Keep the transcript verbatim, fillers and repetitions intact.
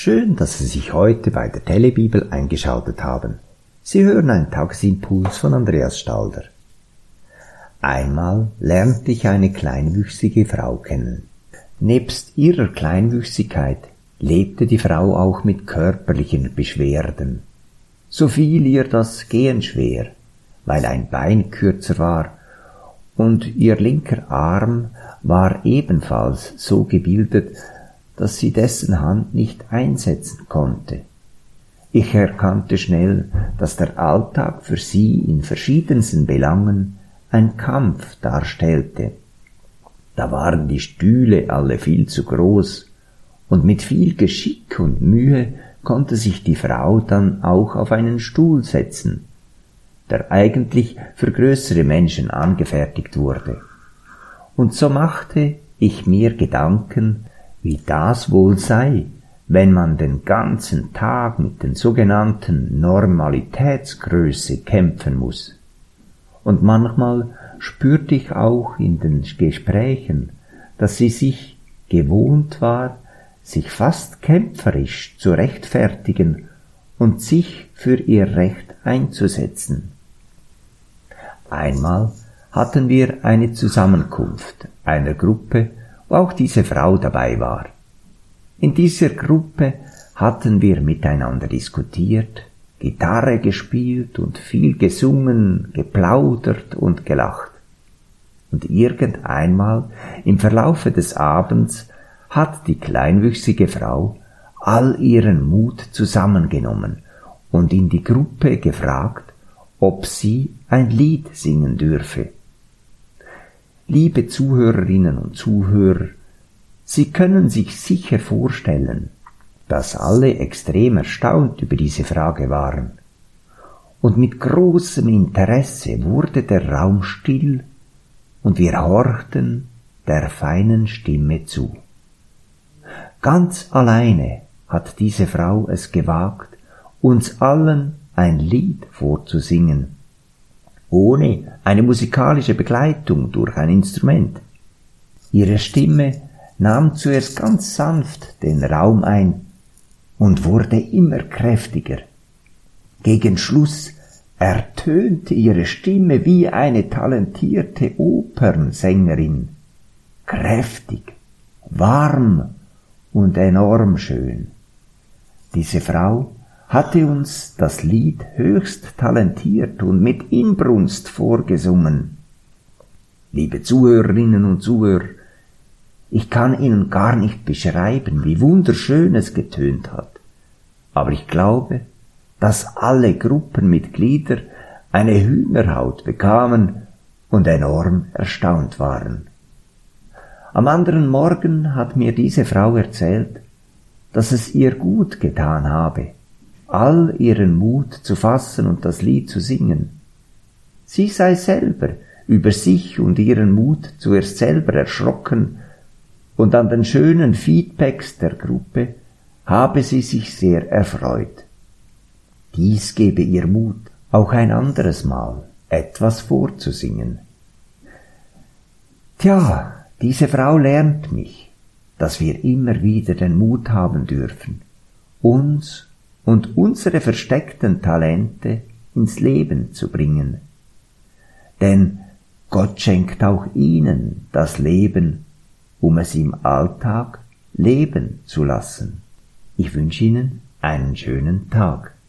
Schön, dass Sie sich heute bei der Telebibel eingeschaltet haben. Sie hören einen Tagesimpuls von Andreas Stalder. Einmal lernte ich eine kleinwüchsige Frau kennen. Nebst ihrer Kleinwüchsigkeit lebte die Frau auch mit körperlichen Beschwerden. So fiel ihr das Gehen schwer, weil ein Bein kürzer war, und ihr linker Arm war ebenfalls so gebildet, dass sie dessen Hand nicht einsetzen konnte. Ich erkannte schnell, dass der Alltag für sie in verschiedensten Belangen ein Kampf darstellte. Da waren die Stühle alle viel zu groß, und mit viel Geschick und Mühe konnte sich die Frau dann auch auf einen Stuhl setzen, der eigentlich für größere Menschen angefertigt wurde. Und so machte ich mir Gedanken, wie das wohl sei, wenn man den ganzen Tag mit den sogenannten Normalitätsgröße kämpfen muss. Und manchmal spürte ich auch in den Gesprächen, dass sie sich gewohnt war, sich fast kämpferisch zu rechtfertigen und sich für ihr Recht einzusetzen. Einmal hatten wir eine Zusammenkunft einer Gruppe, wo auch diese Frau dabei war. In dieser Gruppe hatten wir miteinander diskutiert, Gitarre gespielt und viel gesungen, geplaudert und gelacht. Und irgendeinmal im Verlaufe des Abends hat die kleinwüchsige Frau all ihren Mut zusammengenommen und in die Gruppe gefragt, ob sie ein Lied singen dürfe. Liebe Zuhörerinnen und Zuhörer, Sie können sich sicher vorstellen, dass alle extrem erstaunt über diese Frage waren. Und mit großem Interesse wurde der Raum still und wir horchten der feinen Stimme zu. Ganz alleine hat diese Frau es gewagt, uns allen ein Lied vorzusingen, ohne eine musikalische Begleitung durch ein Instrument. Ihre Stimme nahm zuerst ganz sanft den Raum ein und wurde immer kräftiger. Gegen Schluss ertönte ihre Stimme wie eine talentierte Opernsängerin, kräftig, warm und enorm schön. Diese Frau hatte uns das Lied höchst talentiert und mit Inbrunst vorgesungen. Liebe Zuhörerinnen und Zuhörer, ich kann Ihnen gar nicht beschreiben, wie wunderschön es getönt hat, aber ich glaube, dass alle Gruppenmitglieder eine Hühnerhaut bekamen und enorm erstaunt waren. Am anderen Morgen hat mir diese Frau erzählt, dass es ihr gut getan habe, all ihren Mut zu fassen und das Lied zu singen. Sie sei selber über sich und ihren Mut zuerst selber erschrocken, und an den schönen Feedbacks der Gruppe habe sie sich sehr erfreut. Dies gebe ihr Mut, auch ein anderes Mal etwas vorzusingen. Tja, diese Frau lernt mich, dass wir immer wieder den Mut haben dürfen, uns und unsere versteckten Talente ins Leben zu bringen. Denn Gott schenkt auch ihnen das Leben, um es im Alltag leben zu lassen. Ich wünsche Ihnen einen schönen Tag.